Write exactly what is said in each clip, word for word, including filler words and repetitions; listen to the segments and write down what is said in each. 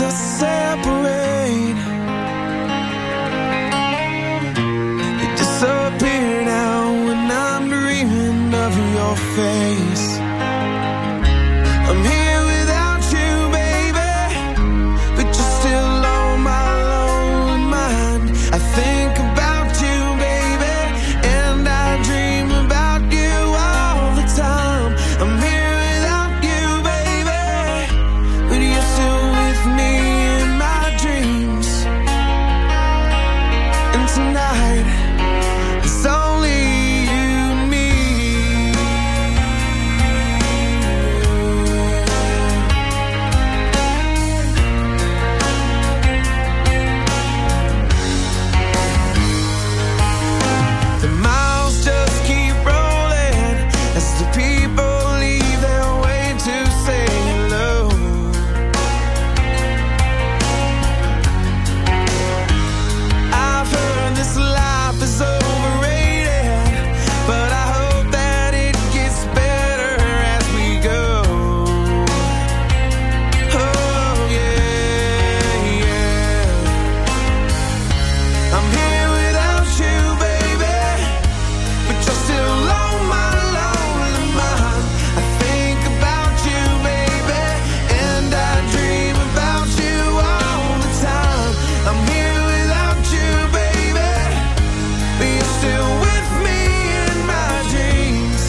us separate. You disappear now when I'm dreaming of your face. I'm here without you, baby, but you're still on my lonely mind. I think about you, baby, and I dream about you all the time. I'm here without you, baby, but you're still with me in my dreams. And tonight, it's only you and me. The miles just keep rolling as the people leave their way to say hello. I've heard this life is overrated, but I hope that it gets better as we go. Oh yeah, yeah. I'm here without you, baby, but you're still on my lonely mind. I think about you, baby, and I dream about you all the time. I'm here without you, baby, but you're still with me in my dreams.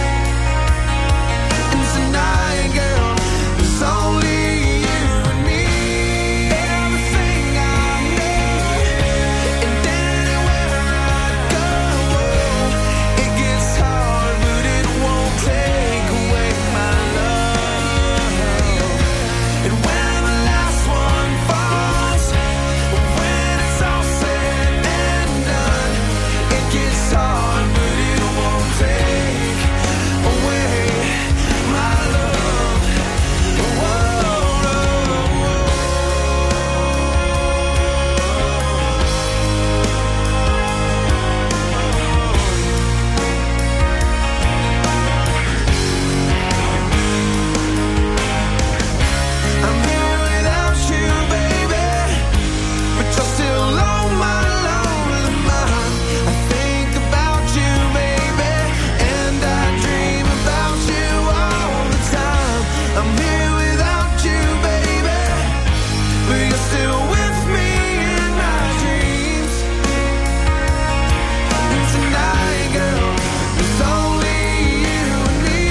And tonight, girl, it's only you and me. Everything I need, and anywhere I go, it gets hard, but it won't take away my love. And when the last one falls, when it's all said and done, it gets hard, but it won't take away my love. Whoa, I'm here without you, baby, but you're still on my lonely mind. I think about you, baby, and I dream about you all the time. I'm here without you, baby, but you're still with me in my dreams. And tonight, girl, it's only you and me.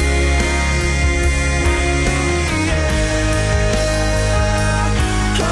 Yeah. Oh,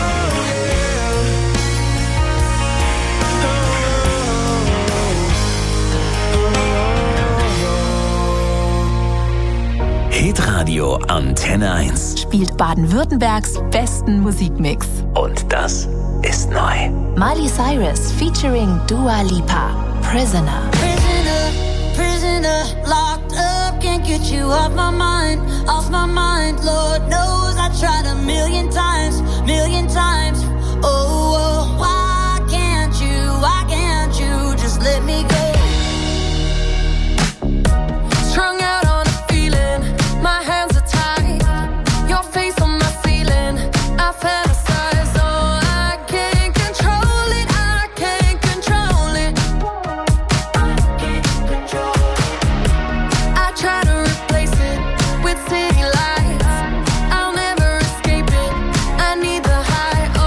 yeah. Hitradio Antenne eins. Spielt Baden-Württembergs besten Musikmix. Und das ist neu. Miley Cyrus featuring Dua Lipa. Prisoner. Prisoner, prisoner, locked up, can't get you off my mind, off my mind. Lord knows I tried a million times, million times. Oh, oh, why can't you, why can't you just let me go? Strung out on a feeling, my hands are tied, your face on my ceiling, I fantasize, oh, I can't control it, I can't control it. I try to replace it with city lights, I'll never escape it, I need the high,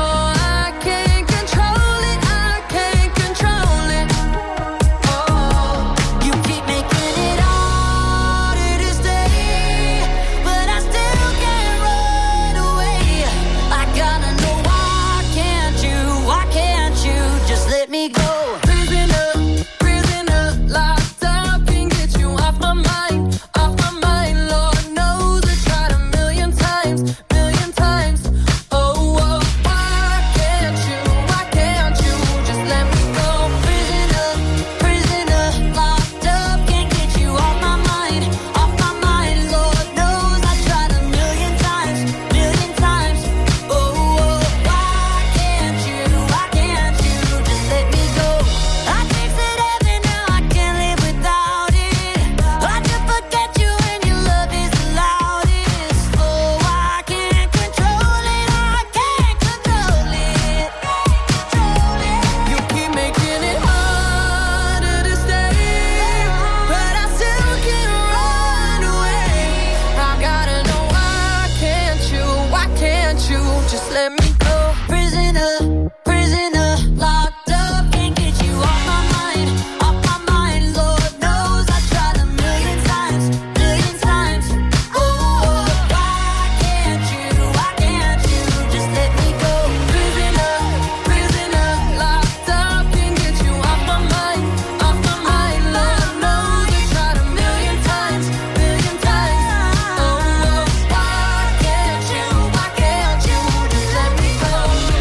just let me go. Prisoner, prisoner, locked up, can't get you off my mind, off my mind. Lord knows I tried a million times, million times. Oh, why can't you, why can't you just let me go? Prisoner, prisoner, locked up, can't get you off my mind, off my mind. Lord knows I tried a million times, million times. Oh, why can't you, why can't you just let me go?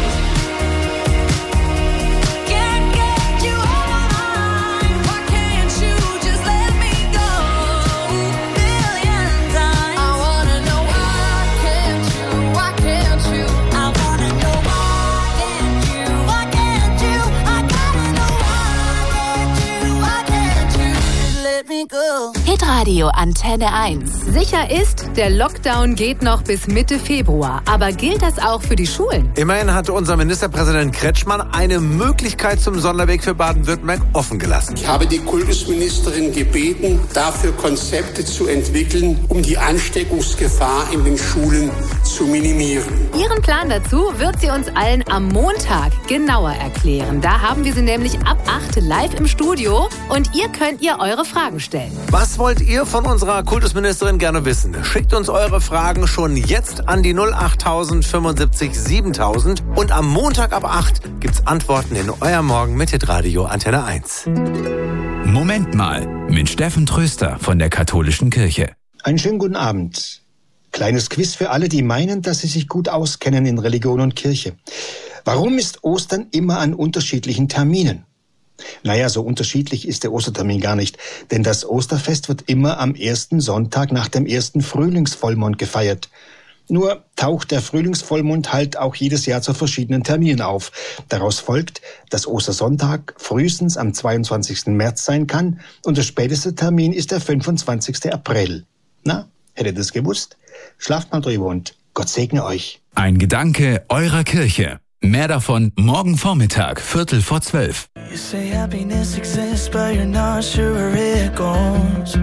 Can't get you off my mind, why can't you just let me go? Million times. I wanna know why can't you, why can't you? I wanna know why can't you, why can't you? I gotta know why can't you, why can't you just let me go? Hitradio Antenne eins. Sicher ist, der Lockdown geht noch bis Mitte Februar. Aber gilt das auch für die Schulen? Immerhin hat unser Ministerpräsident Kretschmann eine Möglichkeit zum Sonderweg für Baden-Württemberg offen gelassen. Ich habe die Kultusministerin gebeten, dafür Konzepte zu entwickeln, um die Ansteckungsgefahr in den Schulen zu minimieren. Ihren Plan dazu wird sie uns allen am Montag genauer erklären. Da haben wir sie nämlich ab acht live im Studio und ihr könnt ihr eure Fragen stellen. Was wollt ihr von unserer Kultusministerin gerne wissen? Schickt uns eure Fragen schon jetzt an die null achttausend fünfundsiebzig siebentausend und am Montag ab acht gibt's Antworten in Euer Morgen mit Hitradio Antenne eins. Moment mal mit Steffen Tröster von der Katholischen Kirche. Einen schönen guten Abend. Kleines Quiz für alle, die meinen, dass sie sich gut auskennen in Religion und Kirche. Warum ist Ostern immer an unterschiedlichen Terminen? Naja, so unterschiedlich ist der Ostertermin gar nicht, denn das Osterfest wird immer am ersten Sonntag nach dem ersten Frühlingsvollmond gefeiert. Nur taucht der Frühlingsvollmond halt auch jedes Jahr zu verschiedenen Terminen auf. Daraus folgt, dass Ostersonntag frühestens am zweiundzwanzigsten März sein kann und der späteste Termin ist der fünfundzwanzigsten April. Na, hättet ihr es gewusst? Schlaft mal drüber und Gott segne euch. Ein Gedanke eurer Kirche. Mehr davon morgen Vormittag, Viertel vor zwölf. You say happiness exists, but you're not sure where it goes.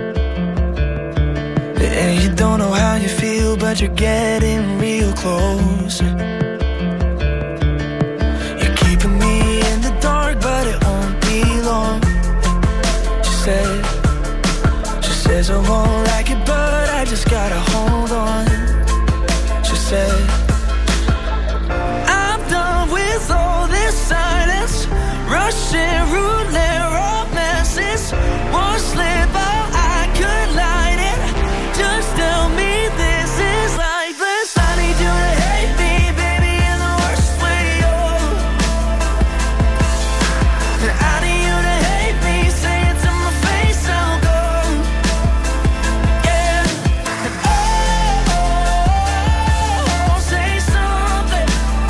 And you don't know how you feel, but you're getting real close. You're keeping me in the dark, but it won't be long. She said, she says I won't like it, but I just gotta hold on. She said, with all this silence, Russian roulette romances, one slip out, I could light it. Just tell me this is lifeless. I need you to hate me, baby, in the worst way, oh. And I need you to hate me, say it to my face, I'll go. Yeah. And oh, oh, oh, say something.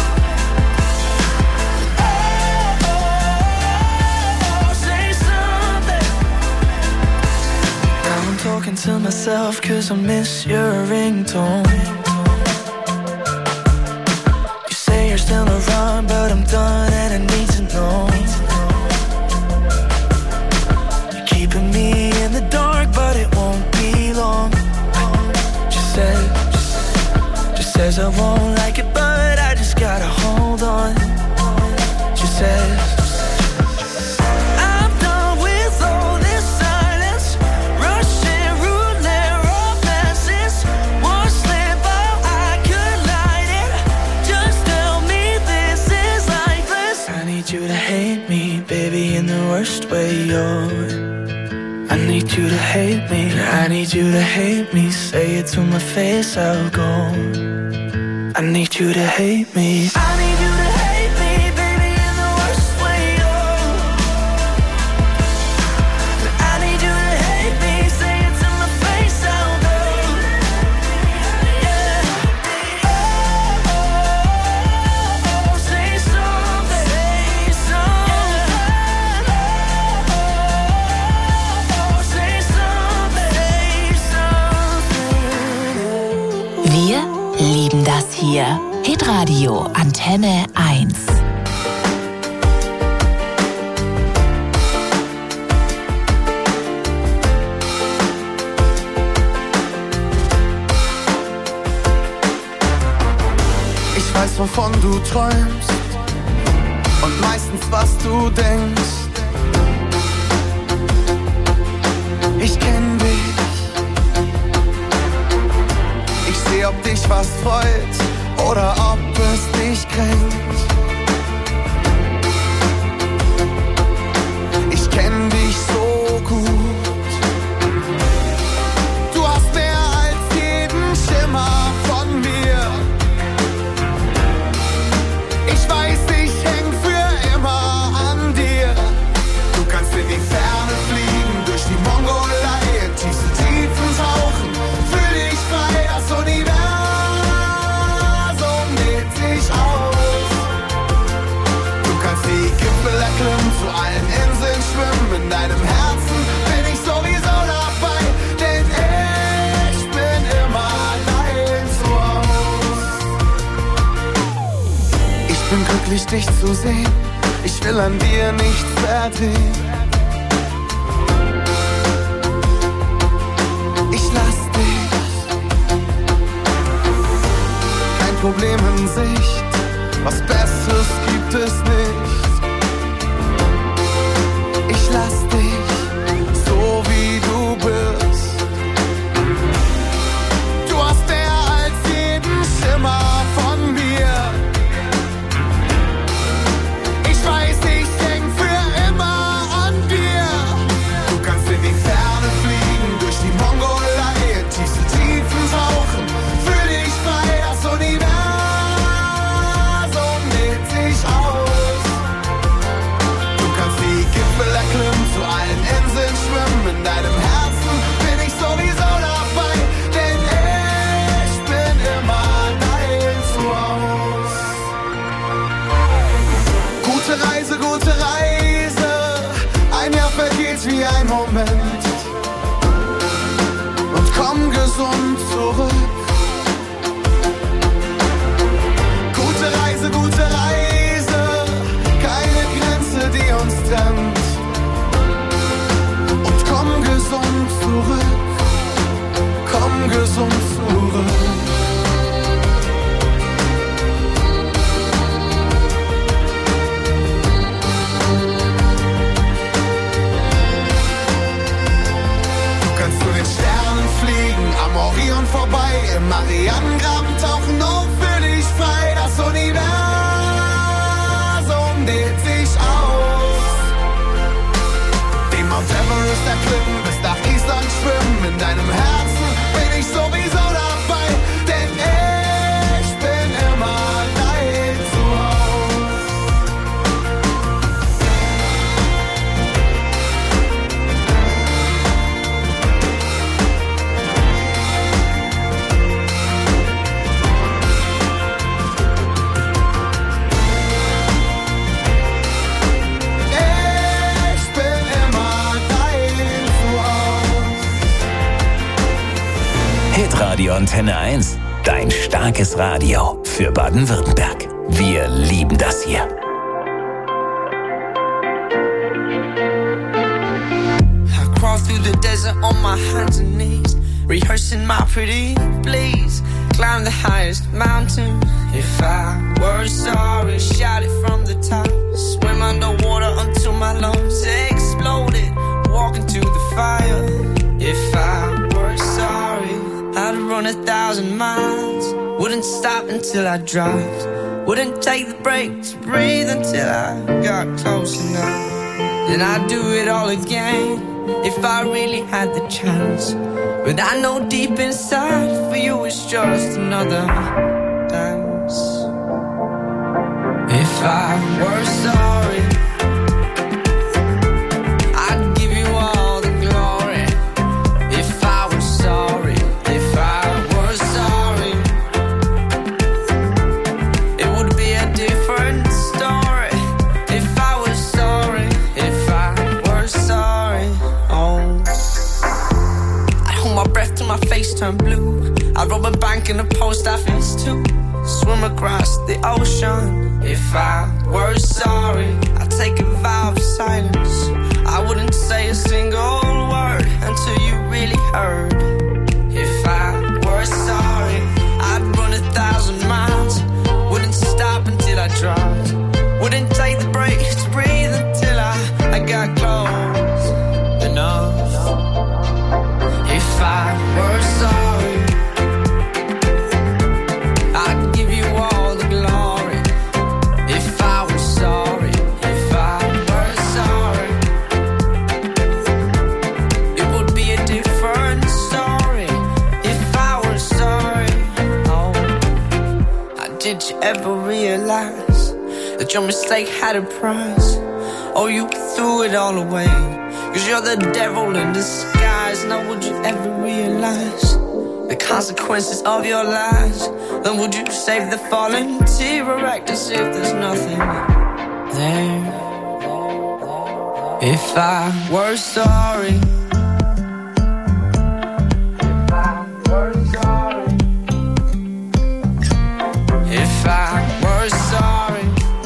Talking to myself cause I miss your ringtone. You say you're still around but I'm done and I need to know. You're keeping me in the dark but it won't be long. She said, she says I won't like it but I just gotta hold on. She says, worst way, yo. I need you to hate me, I need you to hate me. Say it to my face, I'll go. I need you to hate me. I need you to hate me, baby, in the worst way, yo. I need you to hate me. Say it to my face, I'll go. Yeah. Oh, oh, oh, say something, say something. Wir lieben das hier. Hitradio Antenne eins. Ich weiß, wovon du träumst und meistens, was du denkst. Ich kenn dich, ich seh, ob dich was freut oder ob es dich kränkt. Ich kenn dich so gut. Du hast mehr als jeden Schimmer von mir. Ich weiß, ich häng für immer an dir. Du kannst in die Ferne fliegen, durch die Mongolei, in tiefste Tiefen tauchen, fühl dich frei, das Universum dehnt sich aus. Du kannst die Gipfel erklimmen, zu allen Inseln schwimmen, in deinem Herzen bin ich sowieso dabei, denn ich bin immer dein Zuhause. Ich bin glücklich, dich zu sehen, ich will an dir nichts verdrehen. Ich lass dich, kein Problem in Sicht, was Besseres gibt es nicht. Ich lass dich, so wie du bist. Du hast mehr als jeden Schimmer von mir. Ich weiß, ich häng für immer an dir. Du kannst in die Ferne fliegen, durch die Mongolei, in tiefste Tiefen tauchen, fühl dich frei, das Universum dehnt sich aus. Du kannst die Gipfel erklimmen, zu allen Inseln schwimmen, in deinem Herzen bin ich sowieso dabei, denn ich bin immer dein Zuhause. Gute Reise, gute Reise, ein Jahr vergeht wie ein Moment und komm gesund zurück. Gute Reise, gute Reise, keine Grenze, die uns trennt und komm gesund zurück, komm gesund zurück. Du kannst zu den Sternen fliegen, am Orion vorbei, im Marianengraben tauchen, oh, fühl dich frei, das Universum dehnt sich aus. Den Mount Everest erklimmen, bis nach Island schwimmen, in deinem Herzen bin ich sowieso dabei, denn ich bin immer dein Zuhause. Ich bin immer dein Zuhause. Hitradio Antenne eins. Dein starkes Radio für Baden-Württemberg. Wir lieben das hier. I crawl through the desert on my hands and knees, rehearsing my pretty please. Climb the highest mountain. If I were sorry, shout it from the top. Swim underwater until my lungs exploded. Walk into the fire. If I were sorry, I'd run a thousand miles. Wouldn't stop until I dropped. Wouldn't take the break to breathe until I got close enough. Then I'd do it all again if I really had the chance. But I know deep inside for you it's just another dance. If I were sorry, I'd give you all the glory. If I were sorry, if I were sorry, it would be a different story. If I was sorry, if I were sorry, oh, I'd hold my breath till my face turned blue. I'd rob a bank in a post office too. Swim across the ocean. If I were sorry, I'd take a vow of silence. I wouldn't say a single word until you really heard. If I were sorry, I'd run a thousand miles. Wouldn't realize that your mistake had a price. Oh, you threw it all away, 'cause you're the devil in disguise. Now would you ever realize the consequences of your lies? Then would you save the fallen tear or act as if there's nothing there? If I were sorry, if I were sorry, if I were sorry,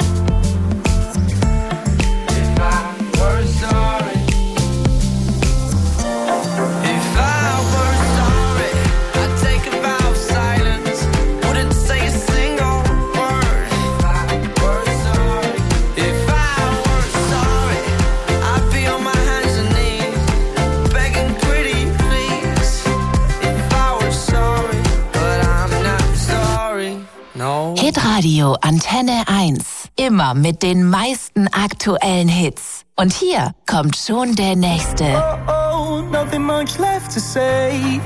if I were sorry, if I were sorry, I'd take a vow of silence, wouldn't say a single word. If I were sorry, if I were sorry, I'd be on my hands and knees, begging pretty please. If I were sorry, but I'm not sorry, no. Hitradio Antenne eins. Immer mit den meisten aktuellen Hits. Und hier kommt schon der nächste. Oh, oh, nothing much left to say.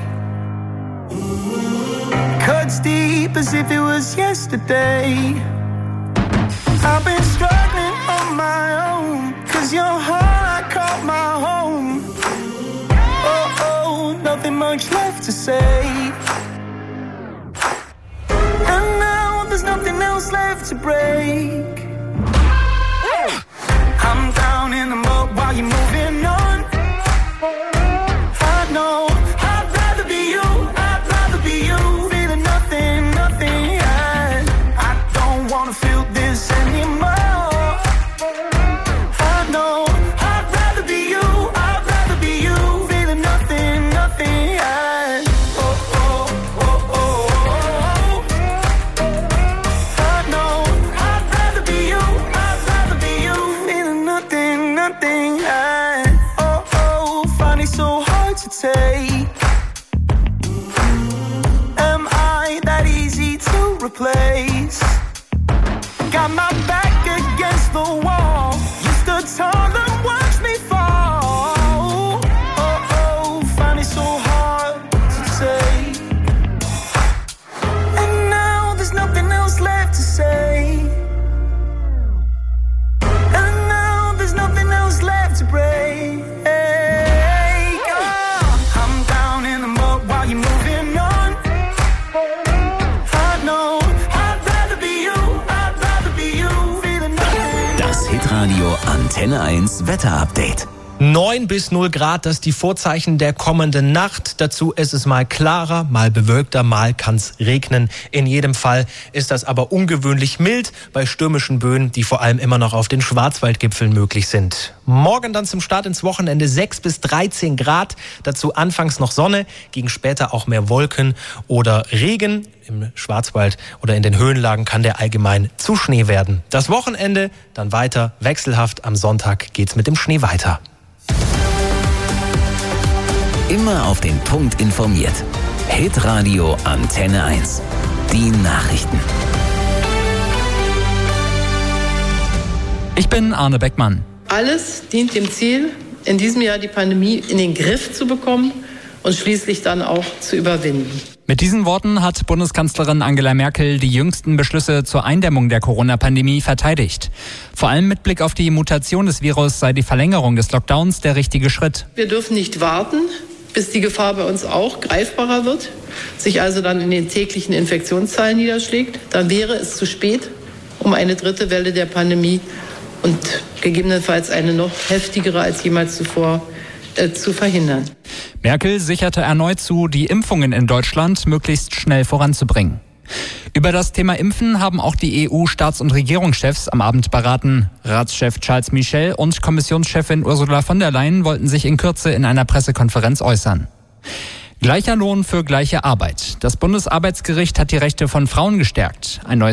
Cuts deep as if it was yesterday. I've been struggling on my own, 'cause your heart I call my home. Oh, oh, nothing much left to say. And now there's nothing else left to break. I'm down in the mud while you're moving on. I know I'd rather be you, I'd rather be you. Feeling nothing, nothing, yeah. I don't wanna feel this anymore. I know I'd rather be you, I'd rather be you. Feeling nothing, nothing, yeah. Oh, oh, oh, oh, oh, oh. I know I'd rather be you, I'd rather be you. Feeling nothing, nothing, yeah. Oh, oh, find it so hard to take. Am I that easy to replace? Got my back against the wall. You stood tall and watched me fall. Oh, oh, find it so hard to take. And now there's nothing else left to say. And now there's nothing else left to break. Oh, I'm down in the mud while you're moving on. I know I'd rather be you, I'd rather be you. Feeling nothing. Das Hitradio Antenne eins Wetterupdate. neun bis null Grad, das ist die Vorzeichen der kommenden Nacht. Dazu ist es mal klarer, mal bewölkter, mal kann es regnen. In jedem Fall ist das aber ungewöhnlich mild bei stürmischen Böen, die vor allem immer noch auf den Schwarzwaldgipfeln möglich sind. Morgen dann zum Start ins Wochenende sechs bis dreizehn Grad. Dazu anfangs noch Sonne, gegen später auch mehr Wolken oder Regen. Im Schwarzwald oder in den Höhenlagen kann der allgemein zu Schnee werden. Das Wochenende dann weiter wechselhaft. Am Sonntag geht's mit dem Schnee weiter. Immer auf den Punkt informiert. Hitradio Antenne eins. Die Nachrichten. Ich bin Arne Beckmann. Alles dient dem Ziel, in diesem Jahr die Pandemie in den Griff zu bekommen und schließlich dann auch zu überwinden. Mit diesen Worten hat Bundeskanzlerin Angela Merkel die jüngsten Beschlüsse zur Eindämmung der Corona-Pandemie verteidigt. Vor allem mit Blick auf die Mutation des Virus sei die Verlängerung des Lockdowns der richtige Schritt. Wir dürfen nicht warten, bis die Gefahr bei uns auch greifbarer wird, sich also dann in den täglichen Infektionszahlen niederschlägt. Dann wäre es zu spät, um eine dritte Welle der Pandemie und gegebenenfalls eine noch heftigere als jemals zuvor äh, zu verhindern. Merkel sicherte erneut zu, die Impfungen in Deutschland möglichst schnell voranzubringen. Über das Thema Impfen haben auch die E U-Staats- und Regierungschefs am Abend beraten. Ratschef Charles Michel und Kommissionschefin Ursula von der Leyen wollten sich in Kürze in einer Pressekonferenz äußern. Gleicher Lohn für gleiche Arbeit. Das Bundesarbeitsgericht hat die Rechte von Frauen gestärkt. Ein neues